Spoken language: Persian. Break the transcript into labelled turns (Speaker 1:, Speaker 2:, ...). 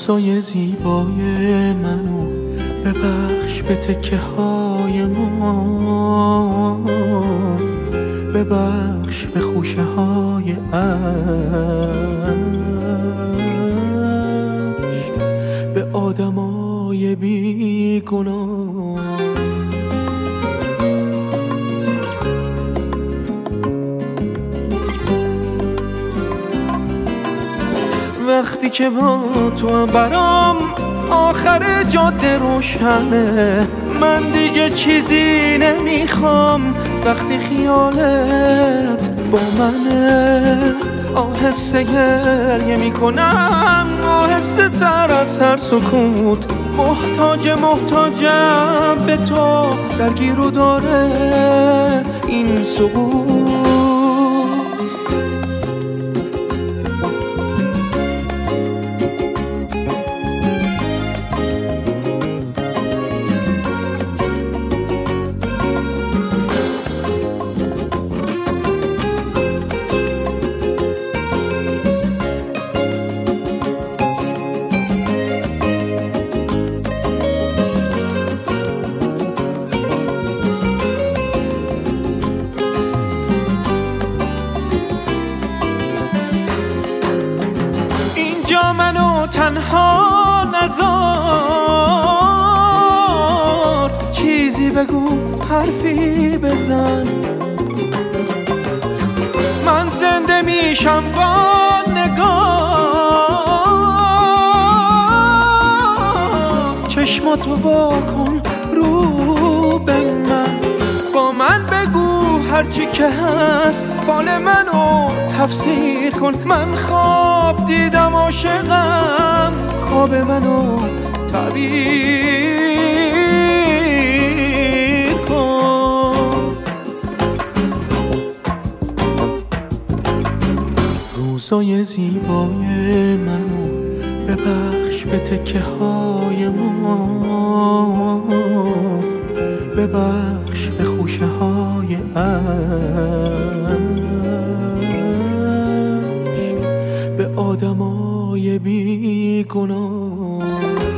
Speaker 1: روزای زیبای منو ببخش به تکه های ما، ببخش به خوشه های عشق، به آدمای بیگناه. وقتی که با تو برام آخر جاده روشنه، من دیگه چیزی نمیخوام. وقتی خیالت با منه آهسته گریه میکنم، آهسته تر از هر سکوت. محتاجم به تو، درگیر و داره این سکوت. منو تنها نذار، چیزی بگو، حرفی بزن. من زنده میشم با نگاه، چشماتو واکن رو به من. با من بگو هرچی که هست، فال منو تفسیر کن. من خواب دیدم عاشقم، خواب منو تعبیر کن. روزای زیبای منو ببخش به تکه های ما، ببخش به خوشه های عشق، به آدمای بیگناه.